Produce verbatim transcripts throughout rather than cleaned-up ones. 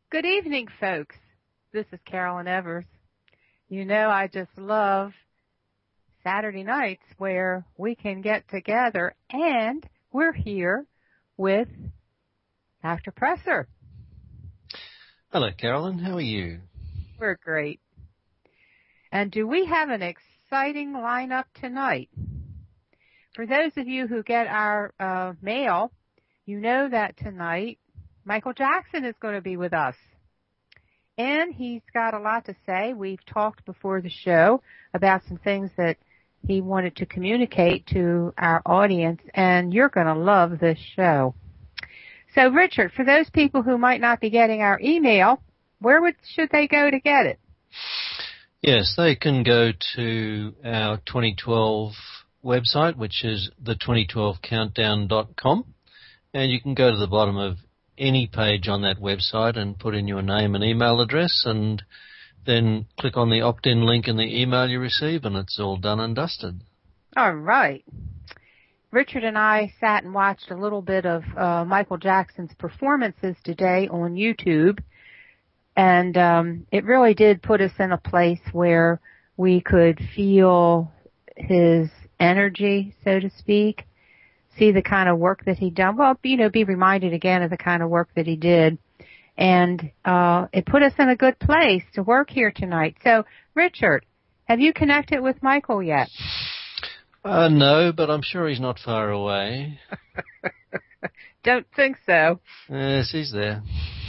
Good evening, folks. This is Carolyn Evers. You know, I just love Saturday nights where we can get together, and we're here with Doctor Presser. Hello, Carolyn. How are you? We're great. And do we have an exciting lineup tonight? For those of you who get our uh, mail, you know that tonight Michael Jackson is going to be with us. And he's got a lot to say. We've talked before the show about some things that he wanted to communicate to our audience, and you're going to love this show. So, Richard, for those people who might not be getting our email, where would, should they go to get it? Yes, they can go to our twenty twelve website, which is the twenty twelve countdown dot com, and you can go to the bottom of any page on that website and put in your name and email address, and then click on the opt-in link in the email you receive, and it's all done and dusted. All right. Richard and I sat and watched a little bit of uh, Michael Jackson's performances today on YouTube, and um, it really did put us in a place where we could feel his energy, so to speak, see the kind of work that he'd done. Well, you know, be reminded again of the kind of work that he did. And uh, it put us in a good place to work here tonight. So, Richard, have you connected with Michael yet? Uh, no, but I'm sure he's not far away. Don't think so. Yes, he's there.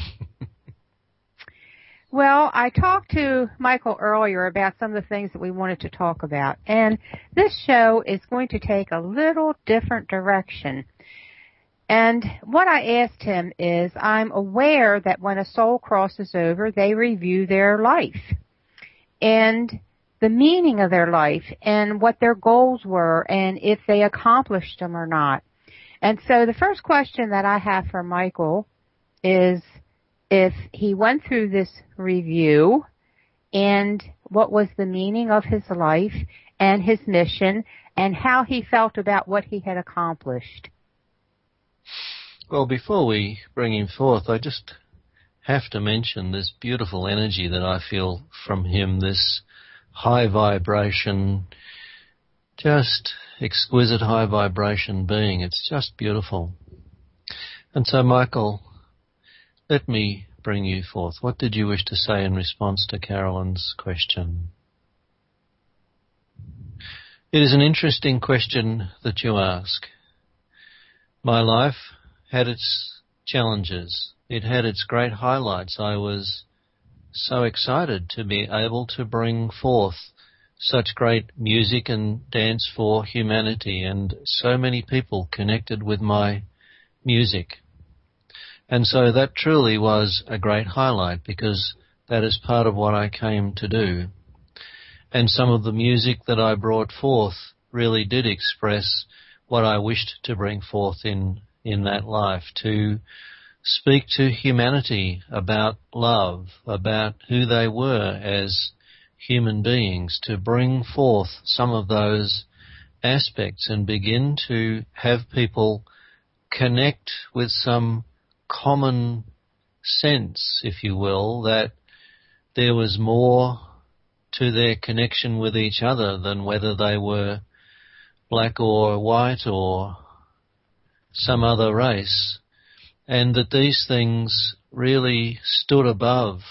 Well, I talked to Michael earlier about some of the things that we wanted to talk about, and this show is going to take a little different direction. And what I asked him is, I'm aware that when a soul crosses over, they review their life and the meaning of their life and what their goals were and if they accomplished them or not. And so the first question that I have for Michael is, if he went through this review and what was the meaning of his life and his mission and how he felt about what he had accomplished. Well, before we bring him forth, I just have to mention this beautiful energy that I feel from him, this high vibration, just exquisite high vibration being. It's just beautiful. And so, Michael, let me bring you forth. What did you wish to say in response to Carolyn's question? It is an interesting question that you ask. My life had its challenges. It had its great highlights. I was so excited to be able to bring forth such great music and dance for humanity, and so many people connected with my music. And so that truly was a great highlight, because that is part of what I came to do. And some of the music that I brought forth really did express what I wished to bring forth in, in that life, to speak to humanity about love, about who they were as human beings, to bring forth some of those aspects and begin to have people connect with some common sense, if you will, that there was more to their connection with each other than whether they were black or white or some other race, and that these things really stood above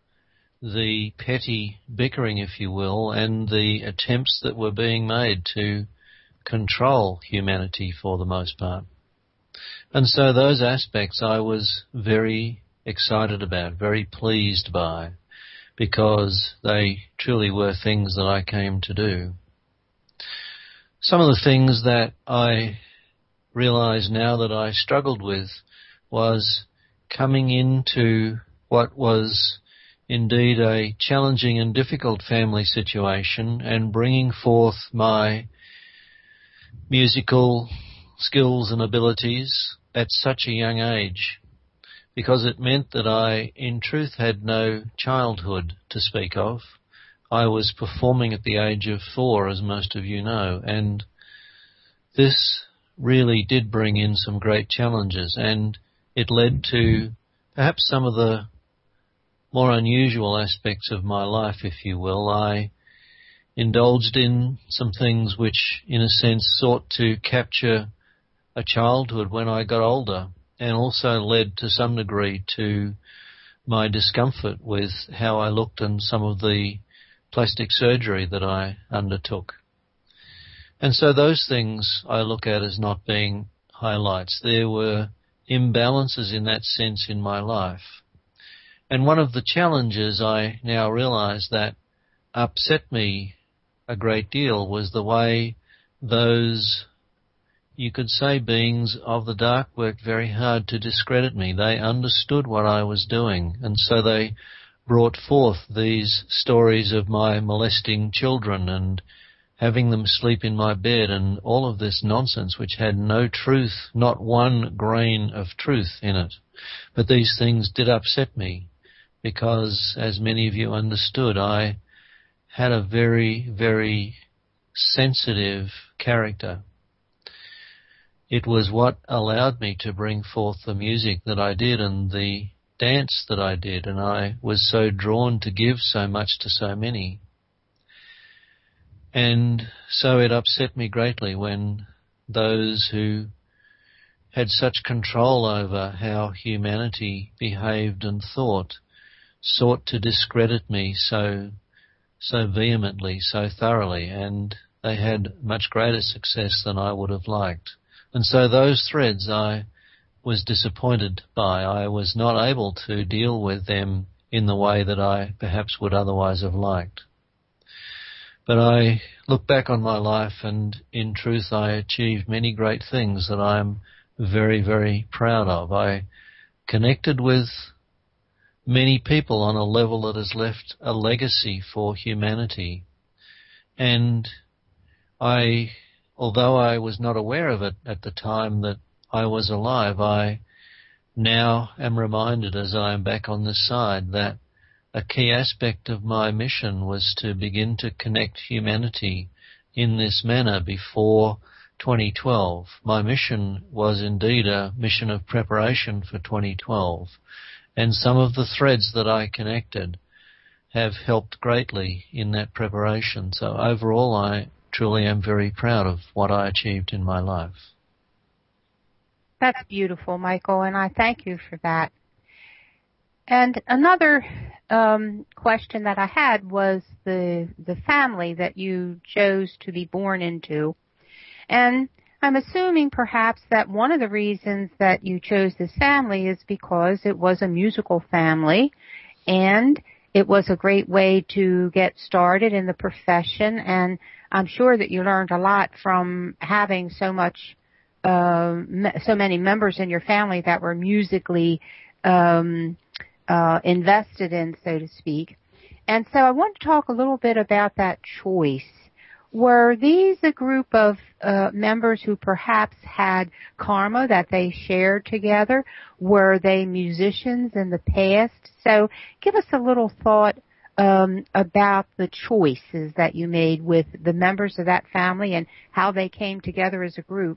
the petty bickering, if you will, and the attempts that were being made to control humanity for the most part. And so those aspects I was very excited about, very pleased by, because they truly were things that I came to do. Some of the things that I realize now that I struggled with was coming into what was indeed a challenging and difficult family situation and bringing forth my musical skills and abilities at such a young age, because it meant that I, in truth, had no childhood to speak of. I was performing at the age of four, as most of you know, and this really did bring in some great challenges, and it led to perhaps some of the more unusual aspects of my life, if you will. I indulged in some things which, in a sense, sought to capture a childhood when I got older, and also led to some degree to my discomfort with how I looked and some of the plastic surgery that I undertook. And so those things I look at as not being highlights. There were imbalances in that sense in my life. And one of the challenges I now realize that upset me a great deal was the way those, you could say, beings of the dark worked very hard to discredit me. They understood what I was doing, and so they brought forth these stories of my molesting children and having them sleep in my bed and all of this nonsense which had no truth, not one grain of truth in it. But these things did upset me because, as many of you understood, I had a very, very sensitive character. It was what allowed me to bring forth the music that I did and the dance that I did, and I was so drawn to give so much to so many. And so it upset me greatly when those who had such control over how humanity behaved and thought sought to discredit me so so vehemently, so thoroughly, and they had much greater success than I would have liked. And so those threads I was disappointed by. I was not able to deal with them in the way that I perhaps would otherwise have liked. But I look back on my life, and in truth I achieved many great things that I am very, very proud of. I connected with many people on a level that has left a legacy for humanity. And I, although I was not aware of it at the time that I was alive, I now am reminded as I am back on this side that a key aspect of my mission was to begin to connect humanity in this manner before twenty twelve. My mission was indeed a mission of preparation for twenty twelve, and some of the threads that I connected have helped greatly in that preparation. So overall, I truly am very proud of what I achieved in my life. That's beautiful, Michael, and I thank you for that. And another um, question that I had was the the family that you chose to be born into. And I'm assuming perhaps that one of the reasons that you chose this family is because it was a musical family, and it was a great way to get started in the profession. And I'm sure that you learned a lot from having so much, uh, so many members in your family that were musically um Uh, invested in, so to speak. And so I want to talk a little bit about that choice. Were these a group of uh, members who perhaps had karma that they shared together? Were they musicians in the past? So give us a little thought um, about the choices that you made with the members of that family and how they came together as a group.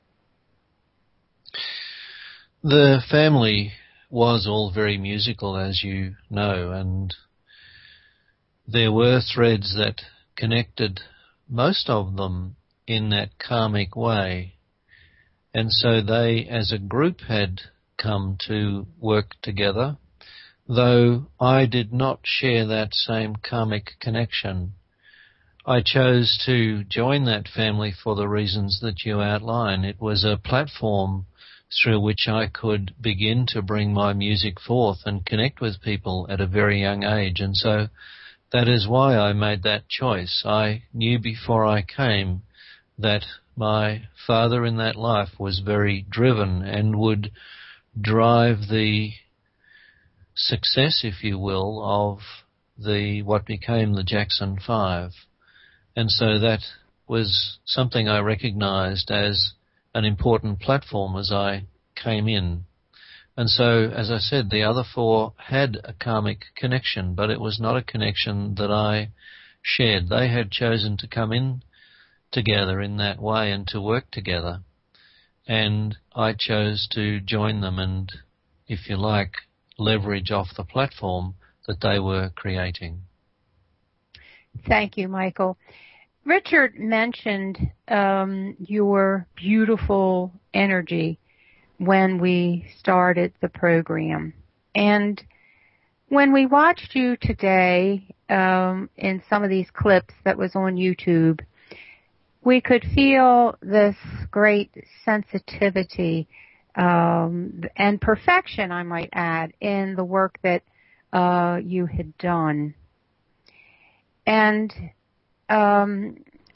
The family was all very musical, as you know, and there were threads that connected most of them in that karmic way. And so they, as a group, had come to work together, though I did not share that same karmic connection. I chose to join that family for the reasons that you outline. It was a platform through which I could begin to bring my music forth and connect with people at a very young age. And so that is why I made that choice. I knew before I came that my father in that life was very driven and would drive the success, if you will, of the what became the Jackson Five. And so that was something I recognized as an important platform as I came in. And so, as I said, the other four had a karmic connection, but it was not a connection that I shared. They had chosen to come in together in that way and to work together. And I chose to join them and, if you like, leverage off the platform that they were creating. Thank you, Michael. Richard mentioned um, your beautiful energy when we started the program. And when we watched you today um, in some of these clips that was on YouTube, we could feel this great sensitivity um, and perfection, I might add, in the work that uh, you had done. And um,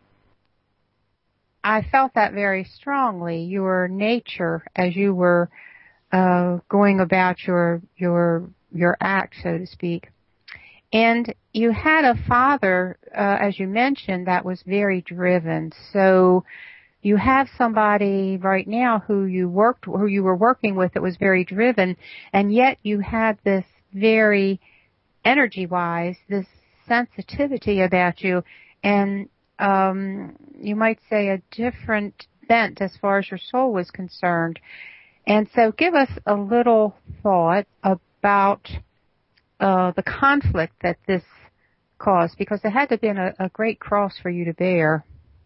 I felt that very strongly, your nature as you were uh, going about your your your act, so to speak. And you had a father, uh, as you mentioned, that was very driven. So you have somebody right now who you worked, who you were working with that was very driven, and yet you had this very energy-wise, this sensitivity about you, and um, you might say a different bent as far as your soul was concerned. And so give us a little thought about uh, the conflict that this caused, because it had to have been a, a great cross for you to bear.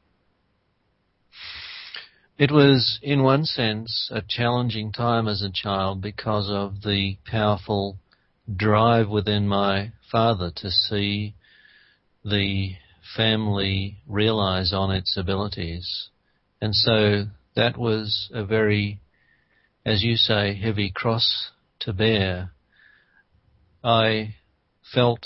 It was, in one sense, a challenging time as a child because of the powerful drive within my father to see the family realize on its abilities. And so that was a very, as you say, heavy cross to bear. I felt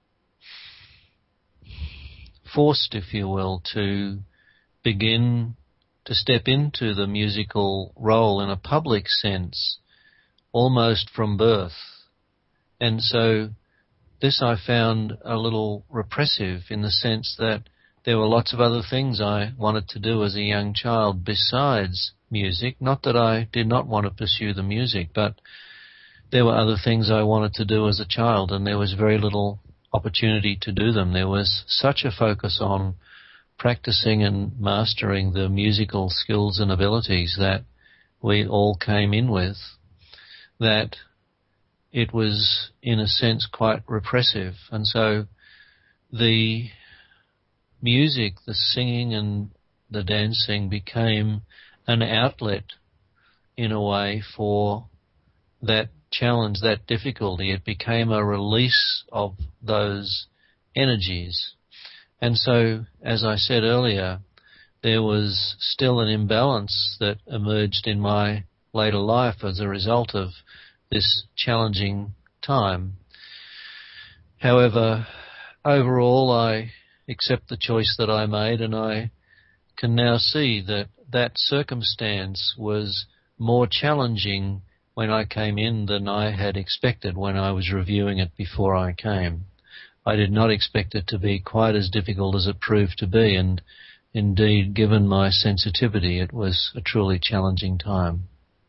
forced, if you will, to begin to step into the musical role in a public sense, almost from birth. And so this I found a little repressive in the sense that there were lots of other things I wanted to do as a young child besides music. Not that I did not want to pursue the music, but there were other things I wanted to do as a child, and there was very little opportunity to do them. There was such a focus on practicing and mastering the musical skills and abilities that we all came in with, that it was, in a sense, quite repressive. And so the music, the singing and the dancing became an outlet, in a way, for that challenge, that difficulty. It became a release of those energies. And so, as I said earlier, there was still an imbalance that emerged in my later life as a result of this challenging time. However, overall, I accept the choice that I made, and I can now see that that circumstance was more challenging when I came in than I had expected when I was reviewing it before I came. I did not expect it to be quite as difficult as it proved to be, and indeed, given my sensitivity, it was a truly challenging time.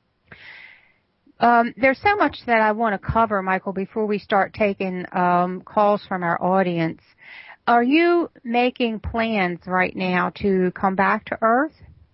Um, there's so much that I want to cover, Michael, before we start taking um, calls from our audience. Are you making plans right now to come back to Earth?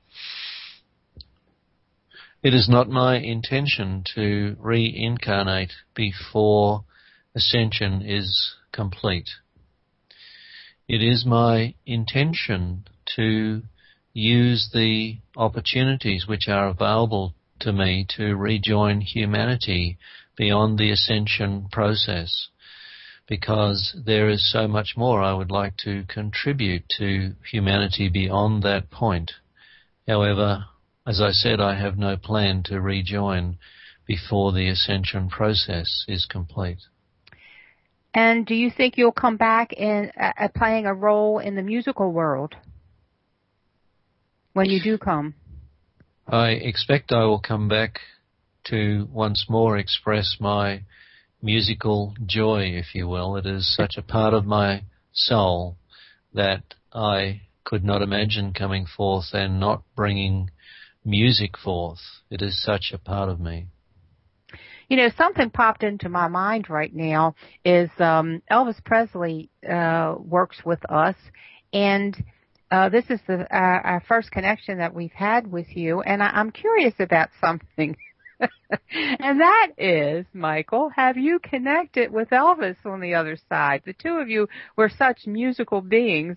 It is not my intention to reincarnate before ascension is complete. It is my intention to use the opportunities which are available to me to rejoin humanity beyond the ascension process, because there is so much more I would like to contribute to humanity beyond that point. However, as I said, I have no plan to rejoin before the ascension process is complete. And do you think you'll come back in uh, playing a role in the musical world when you do come? I expect I will come back to once more express my musical joy, if you will. It is such a part of my soul that I could not imagine coming forth and not bringing music forth. It is such a part of me. You know, something popped into my mind right now is um, Elvis Presley uh, works with us, and uh, this is the, uh, our first connection that we've had with you, and I, I'm curious about something. And that is, Michael, have you connected with Elvis on the other side? The two of you were such musical beings.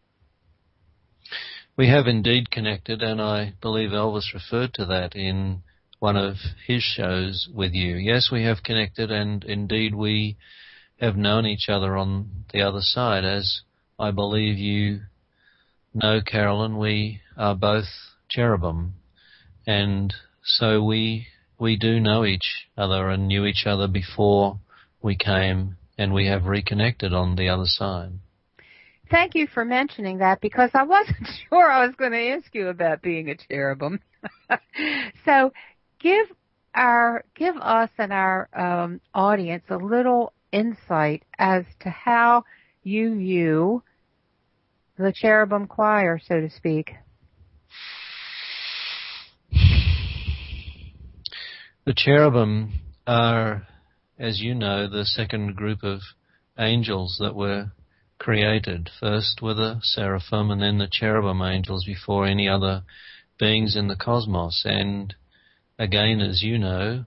We have indeed connected, and I believe Elvis referred to that in one of his shows with you. Yes, we have connected, and indeed we have known each other on the other side. As I believe you know, Carolyn, we are both cherubim, and so we we do know each other and knew each other before we came, and we have reconnected on the other side. Thank you for mentioning that, because I wasn't sure I was going to ask you about being a cherubim. So give our give us and our um, audience a little insight as to how you view the cherubim choir, so to speak. The cherubim are, as you know, the second group of angels that were created. First were the seraphim and then the cherubim angels before any other beings in the cosmos. And again, as you know,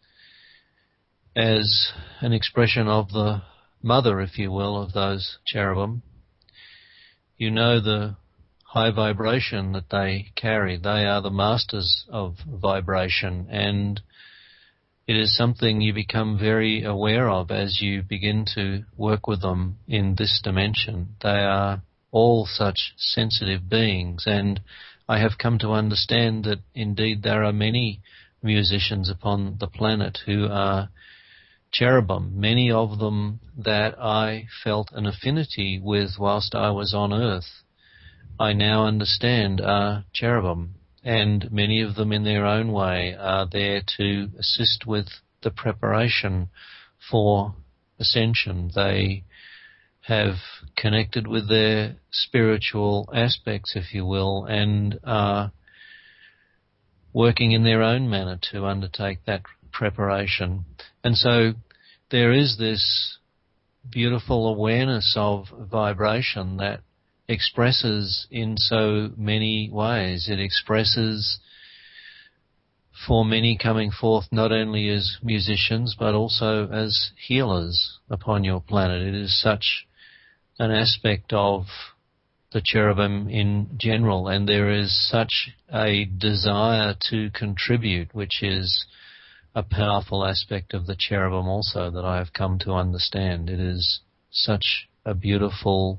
as an expression of the mother, if you will, of those cherubim, you know the high vibration that they carry. They are the masters of vibration, and it is something you become very aware of as you begin to work with them in this dimension. They are all such sensitive beings, and I have come to understand that indeed there are many musicians upon the planet who are cherubim, many of them that I felt an affinity with whilst I was on earth. I now understand are cherubim, and many of them in their own way are there to assist with the preparation for ascension. They have connected with their spiritual aspects, if you will, and are working in their own manner to undertake that preparation. And so there is this beautiful awareness of vibration that expresses in so many ways. It expresses for many coming forth not only as musicians but also as healers upon your planet. It is such an aspect of the cherubim in general, and there is such a desire to contribute, which is a powerful aspect of the cherubim also that I have come to understand. It is such a beautiful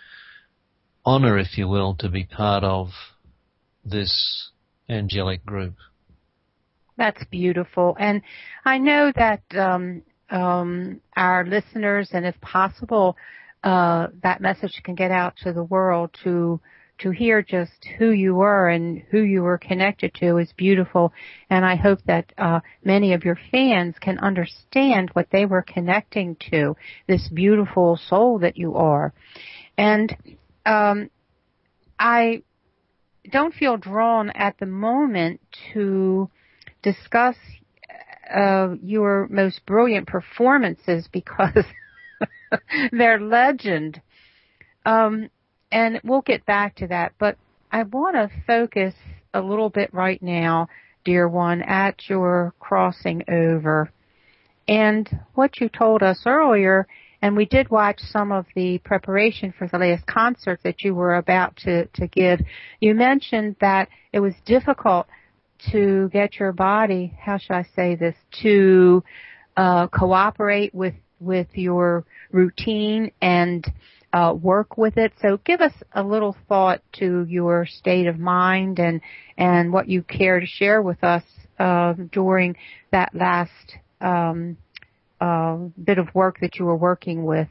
honor, if you will, to be part of this angelic group. That's beautiful. And I know that um, um, our listeners, and if possible, uh, that message can get out to the world to to hear just who you were and who you were connected to is beautiful. And I hope that uh, many of your fans can understand what they were connecting to, this beautiful soul that you are. And um, I don't feel drawn at the moment to discuss uh, your most brilliant performances because they're legend. Um, and we'll get back to that. But I want to focus a little bit right now, dear one, at your crossing over. And what you told us earlier, and we did watch some of the preparation for the last concert that you were about to, to give. You mentioned that it was difficult to get your body, how should I say this, to uh, cooperate with, with your routine and uh, work with it. So give us a little thought to your state of mind and, and what you care to share with us uh, during that last um, uh, bit of work that you were working with.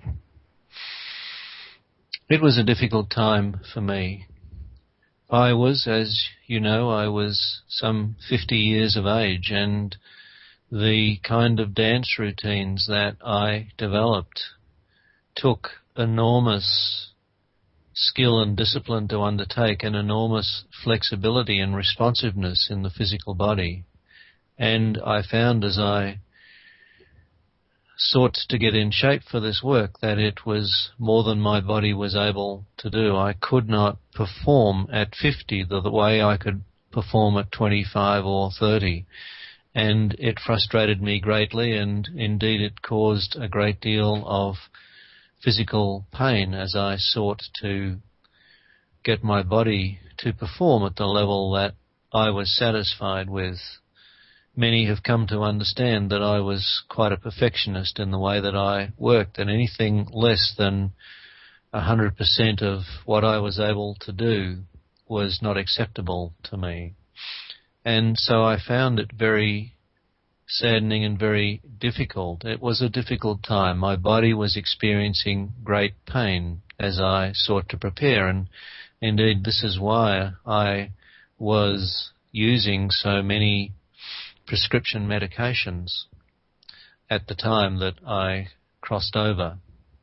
It was a difficult time for me. I was, as you know, I was some fifty years of age, and the kind of dance routines that I developed took enormous skill and discipline to undertake, and enormous flexibility and responsiveness in the physical body. And I found as I sought to get in shape for this work that it was more than my body was able to do. I could not perform at fifty the, the way I could perform at twenty-five or thirty. and it frustrated me greatly, and indeed it caused a great deal of physical pain as I sought to get my body to perform at the level that I was satisfied with. Many have come to understand that I was quite a perfectionist in the way that I worked, and anything less than one hundred percent of what I was able to do was not acceptable to me. And so I found it very saddening and very difficult. It was a difficult time. My body was experiencing great pain as I sought to prepare, and indeed this is why I was using so many prescription medications at the time that I crossed over.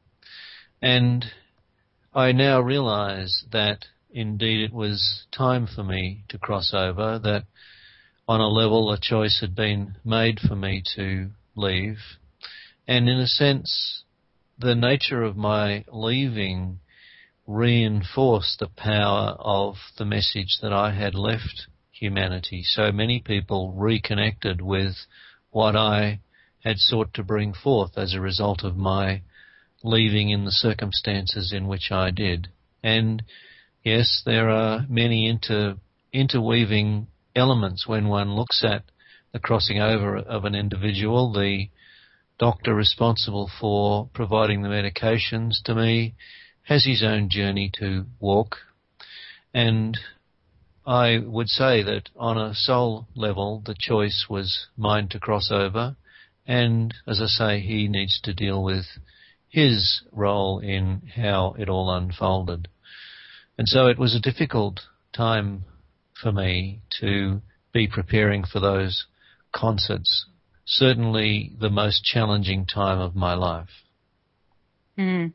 And I now realize that indeed it was time for me to cross over, that on a level a choice had been made for me to leave. And in a sense, the nature of my leaving reinforced the power of the message that I had left humanity. So many people reconnected with what I had sought to bring forth as a result of my leaving in the circumstances in which I did. And yes, there are many inter, interweaving elements when one looks at the crossing over of an individual. The doctor responsible for providing the medications to me has his own journey to walk, and I would say that on a soul level the choice was mine to cross over, and as I say, he needs to deal with his role in how it all unfolded. And so it was a difficult time for me to be preparing for those concerts, certainly the most challenging time of my life. Mm.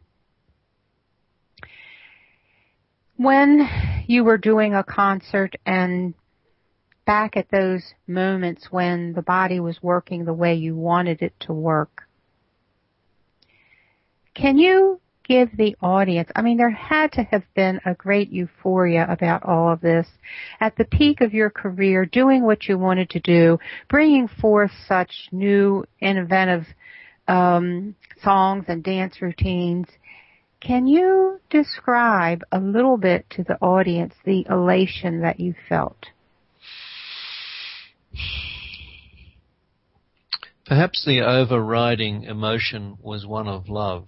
When you were doing a concert and back at those moments when the body was working the way you wanted it to work, can you give the audience, I mean, there had to have been a great euphoria about all of this. At the peak of your career, doing what you wanted to do, bringing forth such new, innovative um, songs and dance routines. Can you describe a little bit to the audience the elation that you felt? Perhaps the overriding emotion was one of love.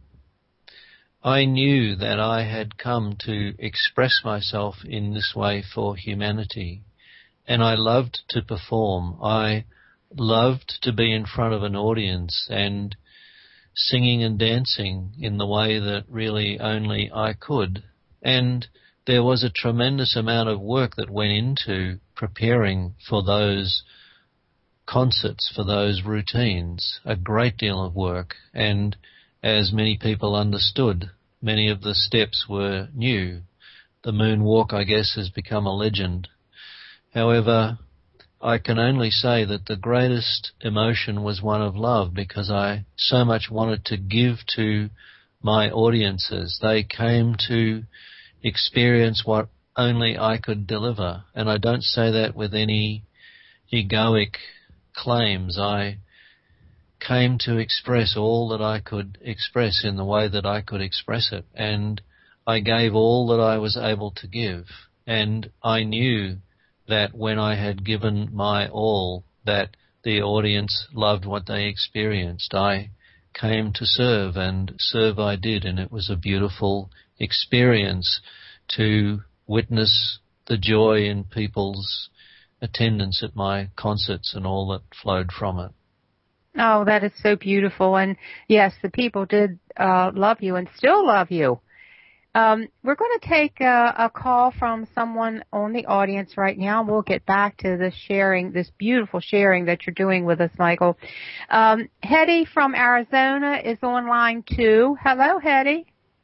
I knew that I had come to express myself in this way for humanity, and I loved to perform. I loved to be in front of an audience and singing and dancing in the way that really only I could. And there was a tremendous amount of work that went into preparing for those concerts, for those routines, a great deal of work. And as many people understood, many of the steps were new. The moonwalk, I guess, has become a legend. However, I can only say that the greatest emotion was one of love, because I so much wanted to give to my audiences. They came to experience what only I could deliver. And I don't say that with any egoic claims. I came to express all that I could express in the way that I could express it. And I gave all that I was able to give. And I knew that when I had given my all, that the audience loved what they experienced. I came to serve, and serve I did, and it was a beautiful experience to witness the joy in people's attendance at my concerts and all that flowed from it. Oh, that is so beautiful. And yes, the people did uh, love you and still love you. Um, we're going to take a, a call from someone on the audience right now. We'll get back to the sharing, this beautiful sharing that you're doing with us, Michael. Um, Hetty from Arizona is on line two. Hello, Hetty.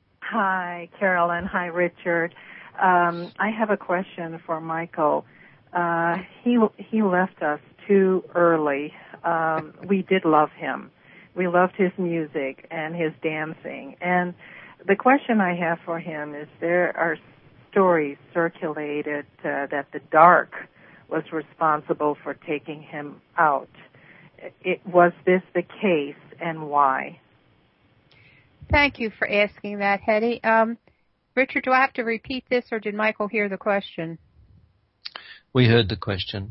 Hi, Carolyn. Hi, Richard. Um, I have a question for Michael. Uh, he he left us too early. Um, we did love him. We loved his music and his dancing. And the question I have for him is, there are stories circulated uh, that the dark was responsible for taking him out. It, was this the case, and why? Thank you for asking that, Hetty. Um, Richard, do I have to repeat this, or did Michael hear the question? We heard the question.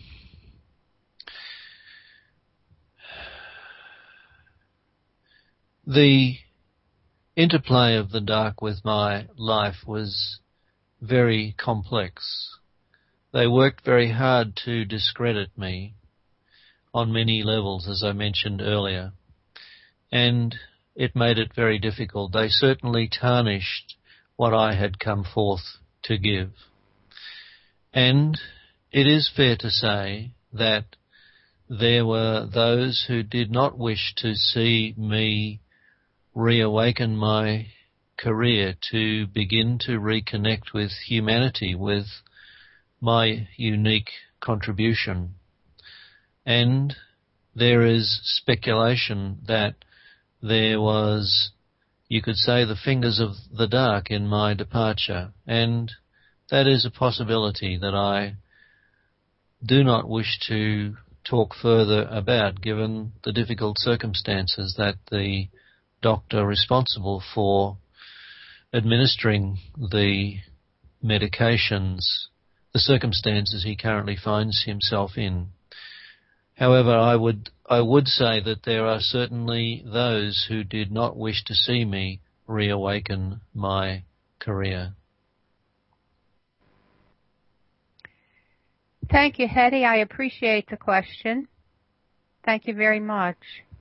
The interplay of the dark with my life was very complex. They worked very hard to discredit me on many levels, as I mentioned earlier, and it made it very difficult. They certainly tarnished what I had come forth to give. And it is fair to say that there were those who did not wish to see me reawaken my career, to begin to reconnect with humanity, with my unique contribution. And there is speculation that there was, you could say, the fingers of the dark in my departure, and that is a possibility that I do not wish to talk further about, given the difficult circumstances that the doctor responsible for administering the medications, the circumstances he currently finds himself in. However, I would I would say that there are certainly those who did not wish to see me reawaken my career. Thank you, Hetty. I appreciate the question. Thank you very much.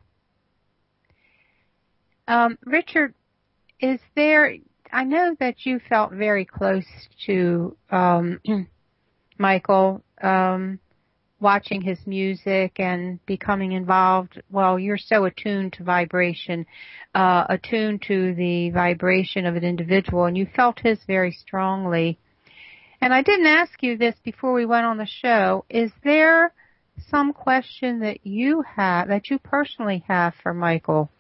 Um, Richard, is there, I know that you felt very close to um, Michael, um, watching his music and becoming involved. Well, you're so attuned to vibration, uh, attuned to the vibration of an individual, and you felt his very strongly. And I didn't ask you this before we went on the show. Is there some question that you have, that you personally have for Michael?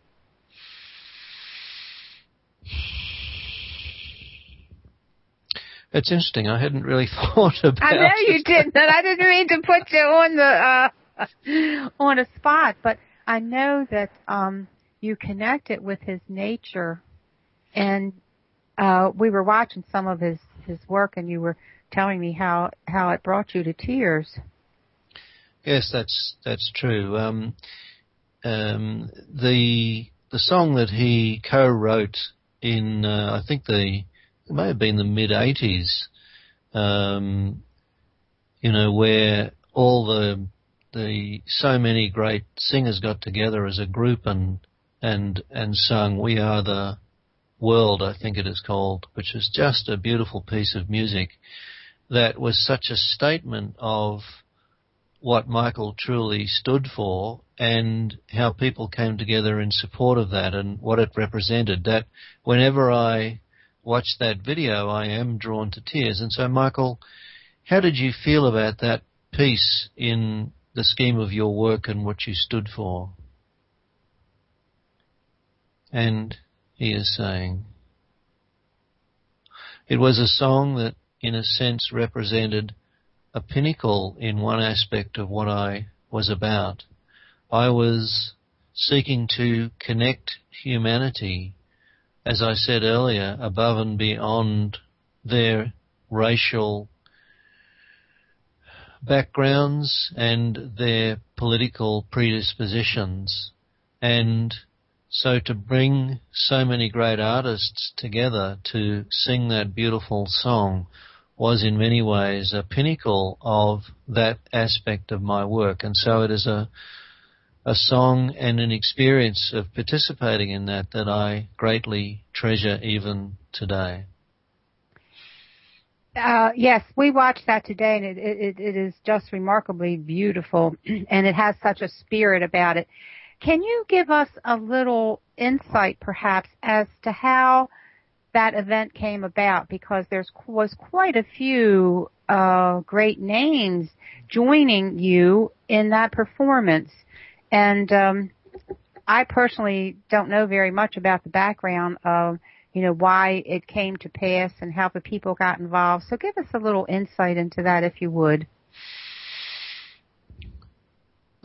It's interesting. I hadn't really thought about it. I know you didn't, and I didn't mean to put you on the uh, on a spot, but I know that um, you connected with his nature, and uh, we were watching some of his, his work, and you were telling me how, how it brought you to tears. Yes, that's that's true. Um, um, the the song that he co-wrote in, uh, I think the it may have been the mid eighties, um, you know, where all the the so many great singers got together as a group and and and sung "We Are the World," I think it is called, which is just a beautiful piece of music that was such a statement of what Michael truly stood for and how people came together in support of that and what it represented, that whenever I watch that video, I am drawn to tears. And so, Michael, how did you feel about that piece in the scheme of your work and what you stood for? And he is saying, it was a song that, in a sense, represented a pinnacle in one aspect of what I was about. I was seeking to connect humanity, as I said earlier, above and beyond their racial backgrounds and their political predispositions. And so to bring so many great artists together to sing that beautiful song was in many ways a pinnacle of that aspect of my work. And so it is a a song and an experience of participating in that that I greatly treasure even today. Uh, yes, we watched that today, and it, it, it is just remarkably beautiful, and it has such a spirit about it. Can you give us a little insight, perhaps, as to how that event came about? Because there was quite a few uh, great names joining you in that performance. And um, I personally don't know very much about the background of, you know, why it came to pass and how the people got involved. So give us a little insight into that, if you would.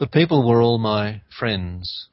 The people were all my friends.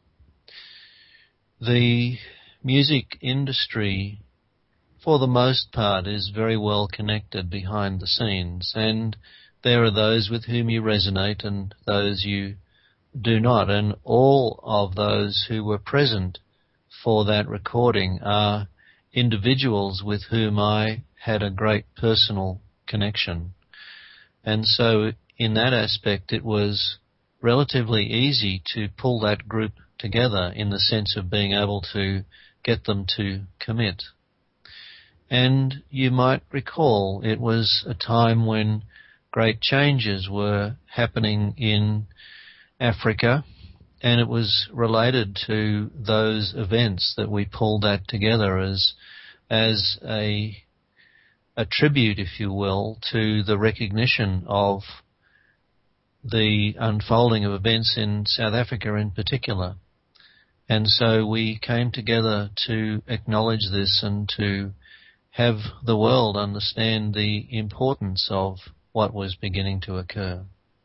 The music industry, for the most part, is very well connected behind the scenes, and there are those with whom you resonate and those you do not, and all of those who were present for that recording are individuals with whom I had a great personal connection. And so in that aspect it was relatively easy to pull that group together in the sense of being able to get them to commit. And you might recall it was a time when great changes were happening in Africa, and it was related to those events that we pulled that together as as a a tribute, if you will, to the recognition of the unfolding of events in South Africa in particular. And so we came together to acknowledge this and to have the world understand the importance of what was beginning to occur.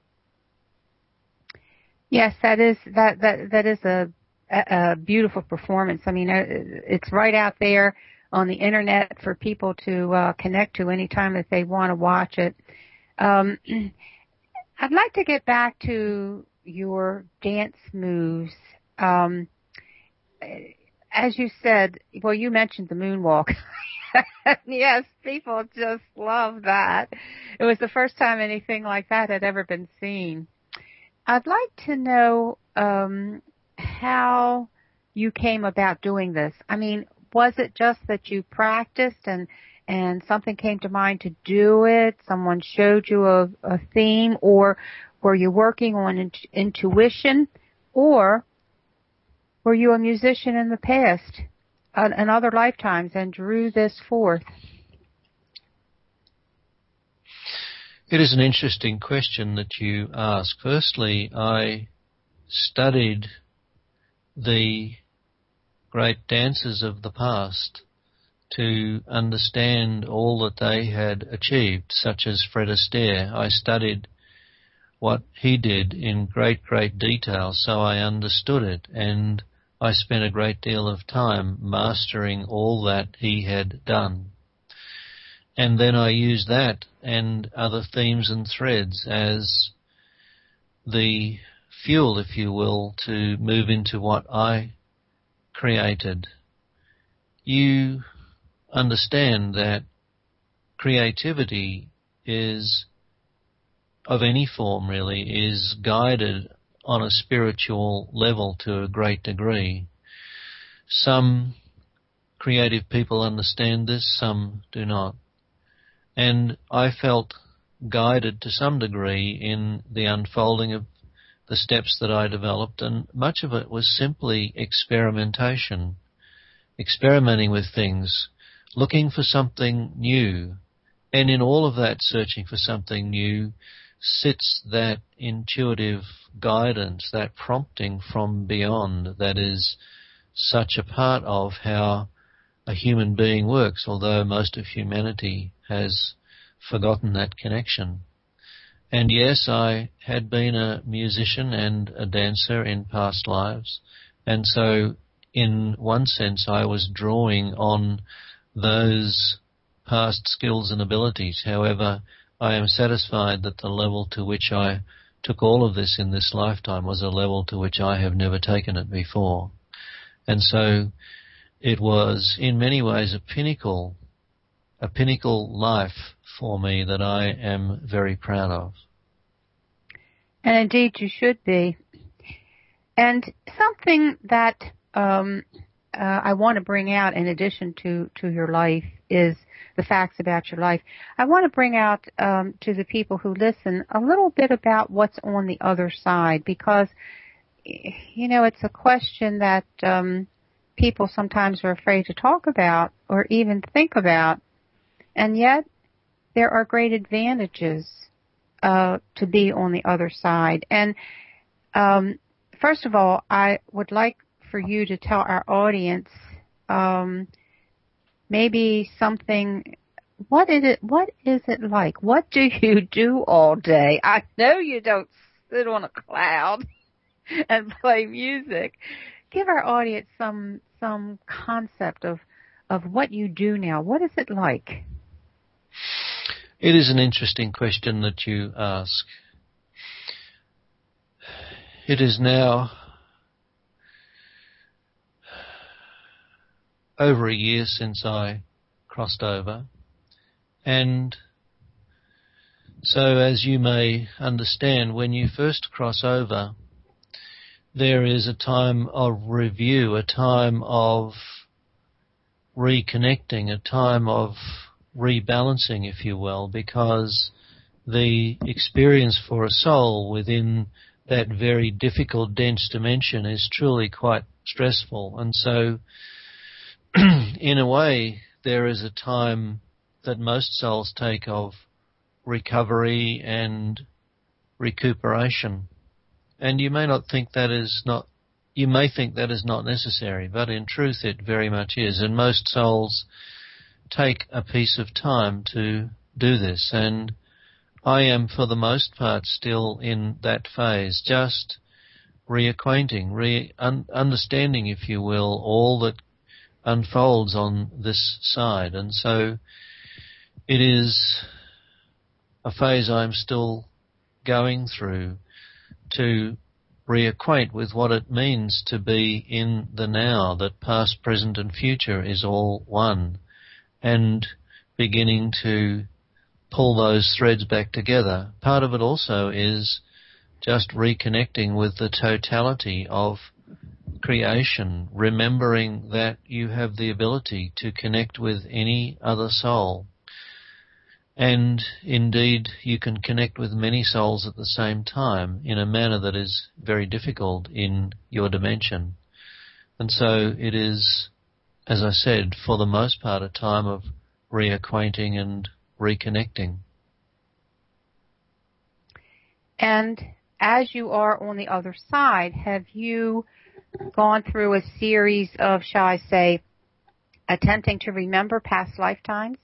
Yes, that is that that that is a, a beautiful performance. I mean, it's right out there on the internet for people to uh, connect to anytime that they want to watch it. Um, I'd like to get back to your dance moves. Um, as you said, well, you mentioned the moonwalk. Yes, people just love that. It was the first time anything like that had ever been seen. I'd like to know um, how you came about doing this. I mean, was it just that you practiced and and something came to mind to do it? Someone showed you a, a theme, or were you working on in, intuition, or were you a musician in the past, uh, in other lifetimes, and drew this forth? It is an interesting question that you ask. Firstly, I studied the great dancers of the past to understand all that they had achieved, such as Fred Astaire. I studied what he did in great, great detail, so I understood it, and I spent a great deal of time mastering all that he had done. And then I used that and other themes and threads as the fuel, if you will, to move into what I created. You understand that creativity is, of any form really, is guided on a spiritual level to a great degree. Some creative people understand this, some do not. And I felt guided to some degree in the unfolding of the steps that I developed, and much of it was simply experimentation, experimenting with things, looking for something new. And in all of that searching for something new sits that intuitive guidance, that prompting from beyond that is such a part of how a human being works, although most of humanity has forgotten that connection. And yes, I had been a musician and a dancer in past lives, and so in one sense I was drawing on those past skills and abilities. However, I am satisfied that the level to which I took all of this in this lifetime was a level to which I have never taken it before. And so it was in many ways a pinnacle, a pinnacle life for me that I am very proud of. And indeed you should be. And something that um, uh, I want to bring out in addition to, to your life is the facts about your life. I want to bring out um, to the people who listen a little bit about what's on the other side, because, you know, it's a question that um, people sometimes are afraid to talk about or even think about. And yet there are great advantages uh, to be on the other side. And um, first of all, I would like for you to tell our audience um, maybe something. What is it? What is it like? What do you do all day? I know you don't sit on a cloud. and play music. Give our audience some some concept of of what you do now. What is it like? It is an interesting question that you ask. It is now over a year since I crossed over, and so as you may understand, when you first cross over, there is a time of review, a time of reconnecting, a time of rebalancing, if you will, because the experience for a soul within that very difficult, dense dimension is truly quite stressful. And so, in a way, there is a time that most souls take of recovery and recuperation. And you may not think that is not, you may think that is not necessary, but in truth it very much is. And most souls take a piece of time to do this. And I am, for the most part, still in that phase, just reacquainting, re- un- understanding, if you will, all that unfolds on this side. And so it is a phase I'm still going through to reacquaint with what it means to be in the now, that past, present and future is all one, and beginning to pull those threads back together. Part of it also is just reconnecting with the totality of creation, remembering that you have the ability to connect with any other soul. And indeed, you can connect with many souls at the same time in a manner that is very difficult in your dimension. And so it is, as I said, for the most part, a time of reacquainting and reconnecting. And as you are on the other side, have you gone through a series of, shall I say, attempting to remember past lifetimes?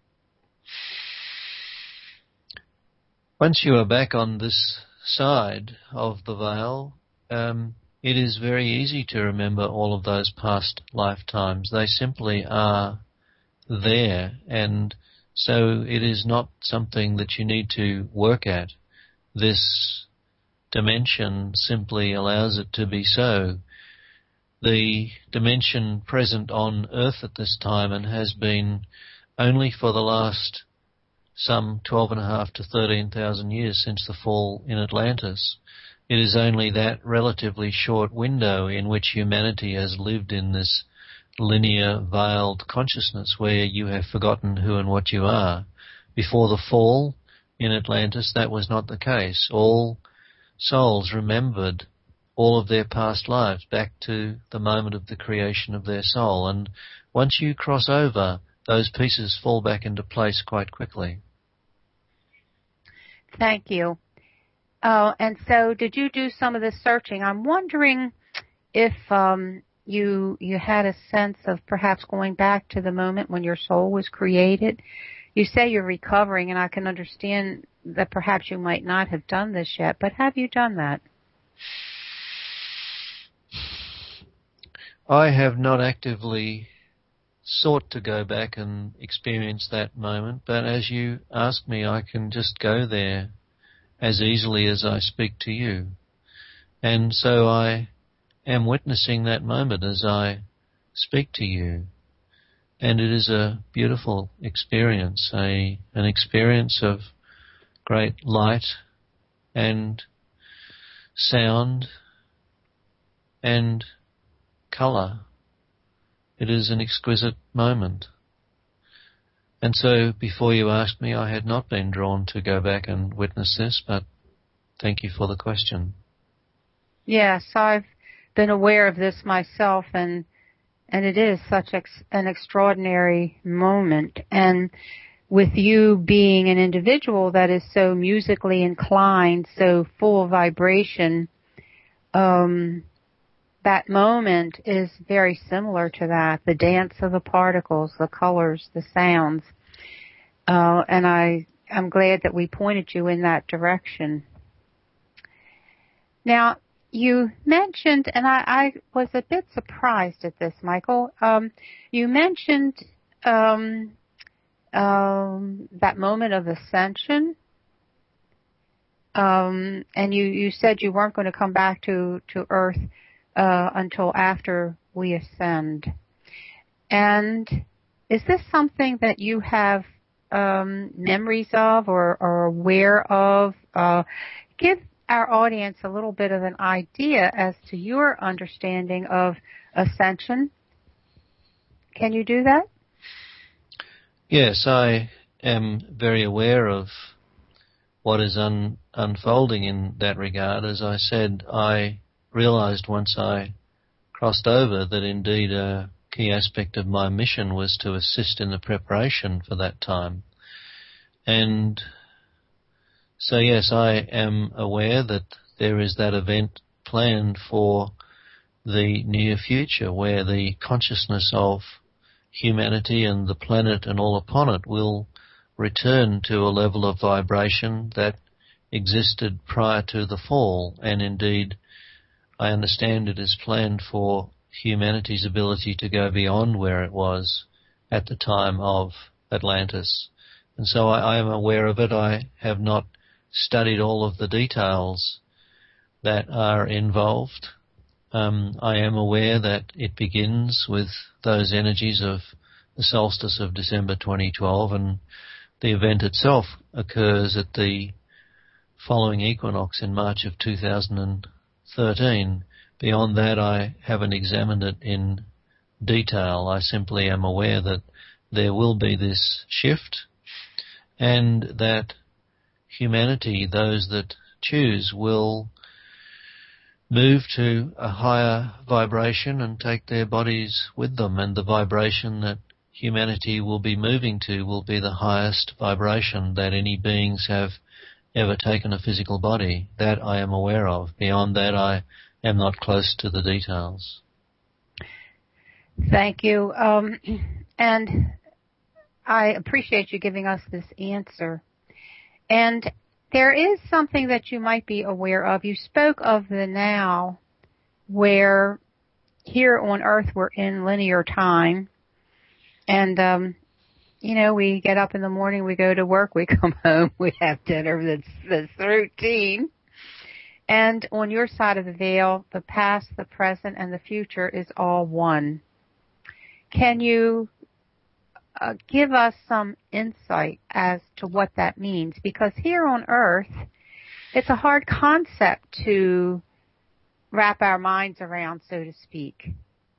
Once you are back on this side of the veil, um, it is very easy to remember all of those past lifetimes. They simply are there, and so it is not something that you need to work at. This dimension simply allows it to be so. The dimension present on Earth at this time, and has been only for the last some twelve and a half to thirteen thousand years since the fall in Atlantis. It is only that relatively short window in which humanity has lived in this linear, veiled consciousness where you have forgotten who and what you are. Before the fall in Atlantis, that was not the case. All souls remembered all of their past lives back to the moment of the creation of their soul. And once you cross over, those pieces fall back into place quite quickly. Thank you. Uh, and so did you do some of this searching? I'm wondering if um, you you had a sense of perhaps going back to the moment when your soul was created. You say you're recovering, and I can understand that perhaps you might not have done this yet, but have you done that? I have not actively sought to go back and experience that moment, but as you ask me, I can just go there as easily as I speak to you. And so I am witnessing that moment as I speak to you. And it is a beautiful experience, a an experience of great light and sound and colour. It is an exquisite moment. And so, before you asked me, I had not been drawn to go back and witness this, but thank you for the question. Yes, I've been aware of this myself, and and it is such ex- an extraordinary moment. And with you being an individual that is so musically inclined, so full of vibration, um, that moment is very similar to that, the dance of the particles, the colors, the sounds. Uh, and I, I'm glad that we pointed you in that direction. Now, you mentioned, and I, I was a bit surprised at this, Michael. Um, you mentioned um, um, that moment of ascension, um, and you, you said you weren't going to come back to, to Earth uh, until after we ascend. And is this something that you have um, memories of or are aware of? Uh, give our audience a little bit of an idea as to your understanding of ascension. Can you do that? Yes, I am very aware of what is un- unfolding in that regard. As I said, I realized once I crossed over that indeed a key aspect of my mission was to assist in the preparation for that time. And so, yes, I am aware that there is that event planned for the near future where the consciousness of humanity and the planet and all upon it will return to a level of vibration that existed prior to the fall. And indeed, I understand it is planned for humanity's ability to go beyond where it was at the time of Atlantis. And so I, I am aware of it. I have not studied all of the details that are involved. Um, I am aware that it begins with those energies of the solstice of December twenty twelve, and the event itself occurs at the following equinox in March of two thousand thirteen. Beyond that, I haven't examined it in detail. I simply am aware that there will be this shift and that humanity, those that choose, will move to a higher vibration and take their bodies with them, and the vibration that humanity will be moving to will be the highest vibration that any beings have ever taken a physical body. That I am aware of. Beyond that, I am not close to the details. Thank you. Um, and I appreciate you giving us this answer. And there is something that you might be aware of. You spoke of the now, where here on Earth we're in linear time. And, um, you know, we get up in the morning, we go to work, we come home, we have dinner, that's, that's routine. And on your side of the veil, the past, the present, and the future is all one. Can you uh, give us some insight as to what that means? Because here on Earth, it's a hard concept to wrap our minds around, so to speak.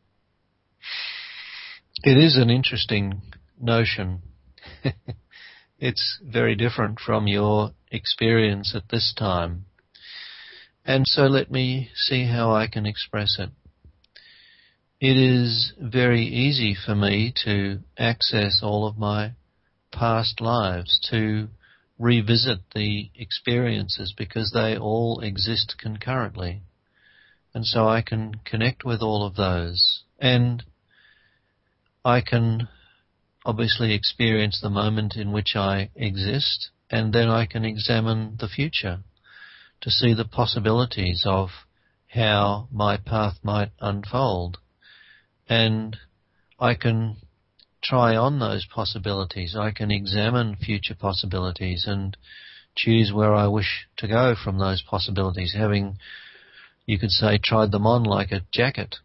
It is an interesting notion. It's very different from your experience at this time. And so let me see how I can express it. It is very easy for me to access all of my past lives, to revisit the experiences, because they all exist concurrently. And so I can connect with all of those. And I can obviously experience the moment in which I exist, and then I can examine the future to see the possibilities of how my path might unfold. And I can try on those possibilities. I can examine future possibilities and choose where I wish to go from those possibilities, having, you could say, tried them on like a jacket.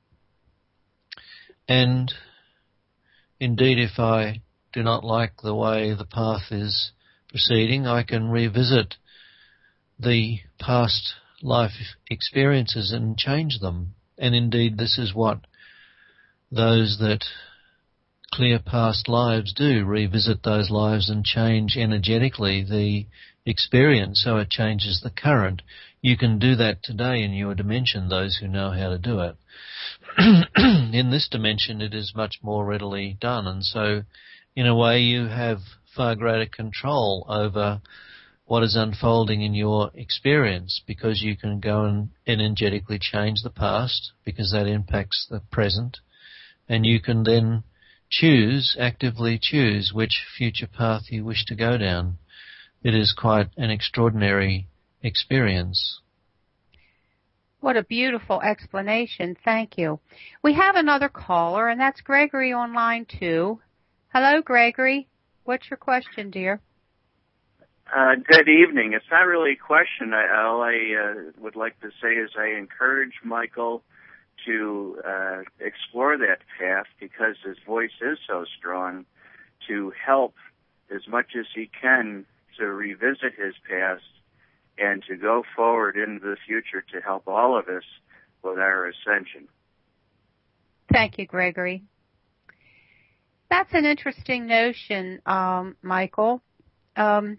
And indeed, if I do not like the way the path is proceeding, I can revisit the past life experiences and change them. And indeed, this is what those that clear past lives do, revisit those lives and change energetically the experience so it changes the current. You can do that today in your dimension, those who know how to do it. In this dimension, it is much more readily done, and so in a way you have far greater control over what is unfolding in your experience, because you can go and energetically change the past, because that impacts the present, and you can then choose, actively choose, which future path you wish to go down. It is quite an extraordinary experience. What a beautiful explanation. Thank you. We have another caller, and that's Gregory on line two. Hello, Gregory. What's your question, dear? Uh, good evening. It's not really a question. I, all I uh, would like to say is I encourage Michael to uh, explore that path because his voice is so strong, to help as much as he can to revisit his past and to go forward into the future to help all of us with our ascension. Thank you, Gregory. That's an interesting notion, um, Michael. Um,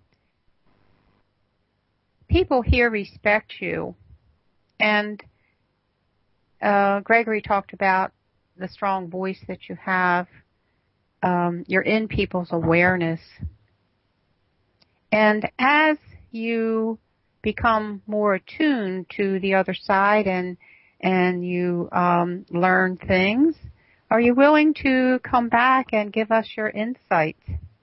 people here respect you, and uh, Gregory talked about the strong voice that you have. Um, you're in people's awareness. And as you become more attuned to the other side and and you um, learn things, are you willing to come back and give us your insights?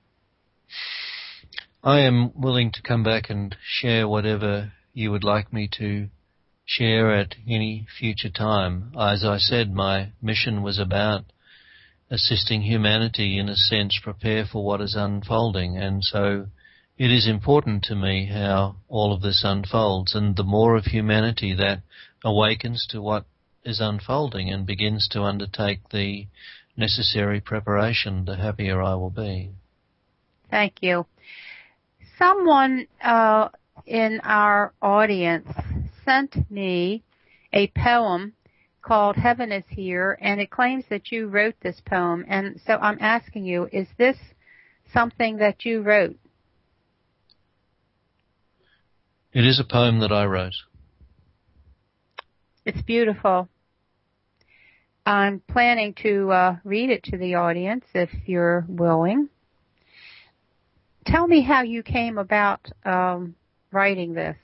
I am willing to come back and share whatever you would like me to share at any future time. As I said, my mission was about assisting humanity, in a sense, prepare for what is unfolding. And so it is important to me how all of this unfolds. And the more of humanity that awakens to what is unfolding and begins to undertake the necessary preparation, the happier I will be. Thank you. Someone uh, in our audience sent me a poem called Heaven is Here, and it claims that you wrote this poem. And so I'm asking you, is this something that you wrote? It is a poem that I wrote. It's beautiful. I'm planning to uh, read it to the audience if you're willing. Tell me how you came about um, writing this.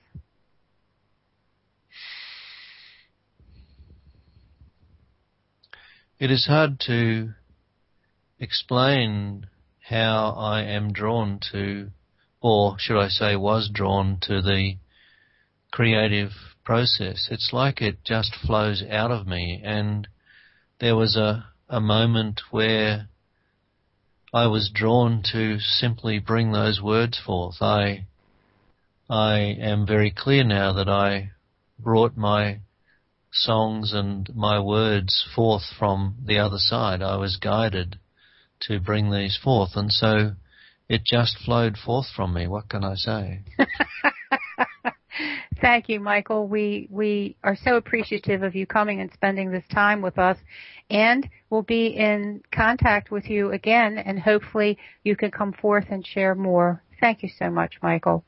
It is hard to explain how I am drawn to, or should I say was drawn to, the creative process. It's like it just flows out of me, and there was a, a moment where I was drawn to simply bring those words forth. I, I am very clear now that I brought my songs and my words forth from the other side. I was guided to bring these forth, and so it just flowed forth from me. What can I say? Thank you, Michael. We we are so appreciative of you coming and spending this time with us, and we'll be in contact with you again, and hopefully you can come forth and share more. Thank you so much, Michael.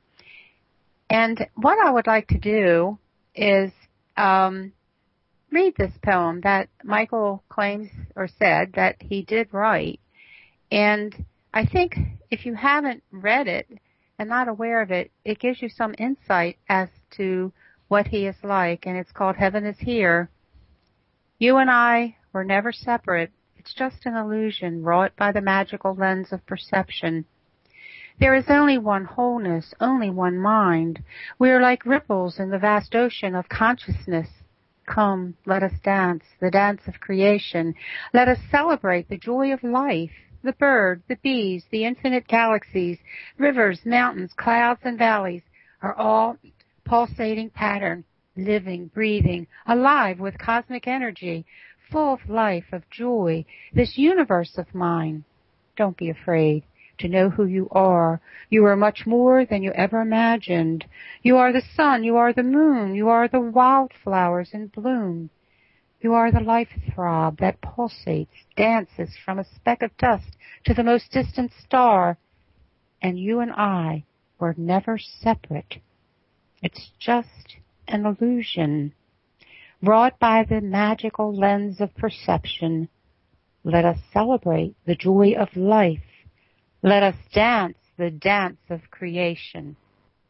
And what I would like to do is um, read this poem that Michael claims or said that he did write. And I think if you haven't read it and not aware of it, it gives you some insight as to what he is like. And it's called Heaven is Here. You and I were never separate. It's just an illusion wrought by the magical lens of perception. There is only one wholeness, only one mind. We are like ripples in the vast ocean of consciousness. Come, let us dance, the dance of creation. Let us celebrate the joy of life, the bird, the bees, the infinite galaxies, rivers, mountains, clouds, and valleys are all pulsating pattern, living, breathing, alive with cosmic energy, full of life, of joy, this universe of mine. Don't be afraid to know who you are. You are much more than you ever imagined. You are the sun, you are the moon, you are the wildflowers in bloom. You are the life throb that pulsates, dances from a speck of dust to the most distant star. And you and I were never separate. It's just an illusion, wrought by the magical lens of perception. Let us celebrate the joy of life. Let us dance the dance of creation.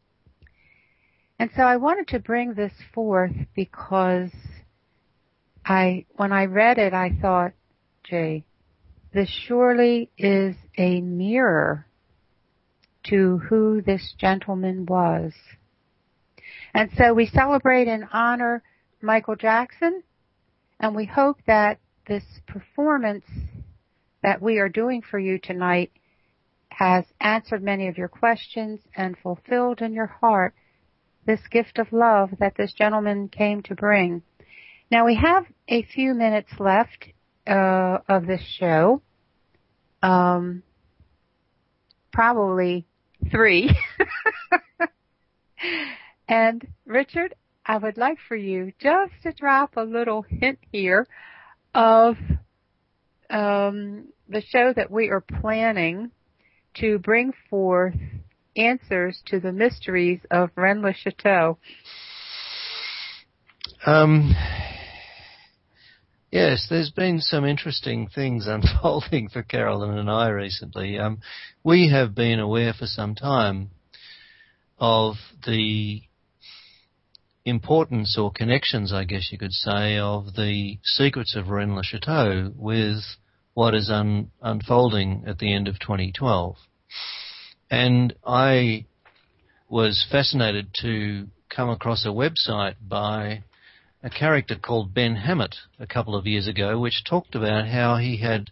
And so I wanted to bring this forth because I, when I read it, I thought, Jay, this surely is a mirror to who this gentleman was. And so we celebrate and honor Michael Jackson, and we hope that this performance that we are doing for you tonight has answered many of your questions and fulfilled in your heart this gift of love that this gentleman came to bring. Now, we have a few minutes left uh, of this show, um, probably three. And, Richard, I would like for you just to drop a little hint here of um, the show that we are planning to bring forth answers to the mysteries of Rennes-le-Château. Um, yes, there's been some interesting things unfolding for Carolyn and I recently. Um, we have been aware for some time of the importance or connections, I guess you could say, of the secrets of Rennes-le-Château with what is un- unfolding at the end of twenty twelve. And I was fascinated to come across a website by a character called Ben Hammett a couple of years ago, which talked about how he had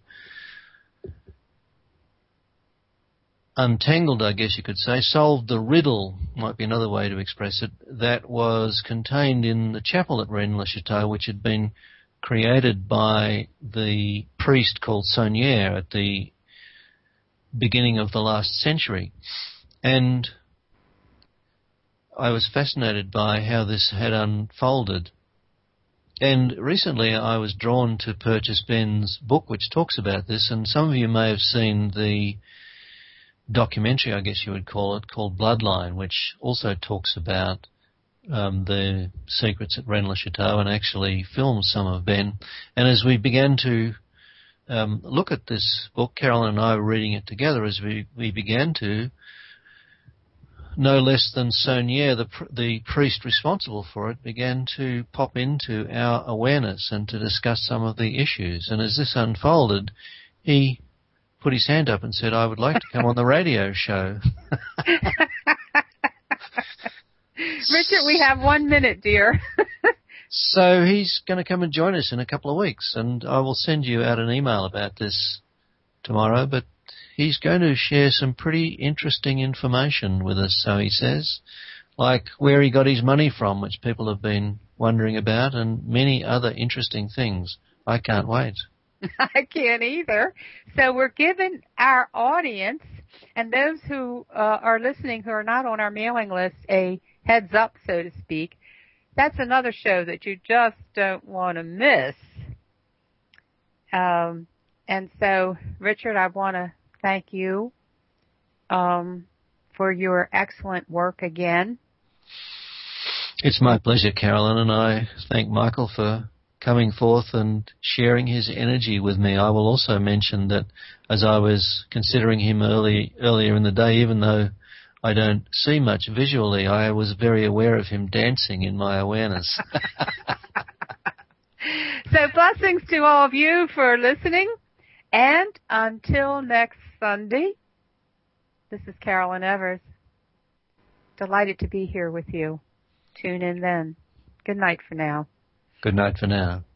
untangled, I guess you could say, solved the riddle, might be another way to express it, that was contained in the chapel at Rennes-le-Château, which had been created by the priest called Saunière at the beginning of the last century. And I was fascinated by how this had unfolded. And recently I was drawn to purchase Ben's book, which talks about this, and some of you may have seen the documentary, I guess you would call it, called Bloodline, which also talks about um, the secrets at Rennes-le-Château and actually films some of Ben. And as we began to um, look at this book, Carolyn and I were reading it together, as we, we began to, no less than Saunière, the, pr- the priest responsible for it, began to pop into our awareness and to discuss some of the issues. And as this unfolded, he put his hand up and said, I would like to come on the radio show. Richard, we have one minute, dear. So he's going to come and join us in a couple of weeks, and I will send you out an email about this tomorrow, but he's going to share some pretty interesting information with us, so he says, like where he got his money from, which people have been wondering about, and many other interesting things. I can't wait. I can't either. So we're giving our audience and those who uh, are listening who are not on our mailing list a heads up, so to speak. That's another show that you just don't want to miss. Um, and so, Richard, I want to thank you um, for your excellent work again. It's my pleasure, Carolyn, and I thank Michael for coming forth and sharing his energy with me. I will also mention that as I was considering him early, earlier in the day, even though I don't see much visually, I was very aware of him dancing in my awareness. So blessings to all of you for listening. And until next Sunday, this is Carolyn Evers. Delighted to be here with you. Tune in then. Good night for now. Good night for now.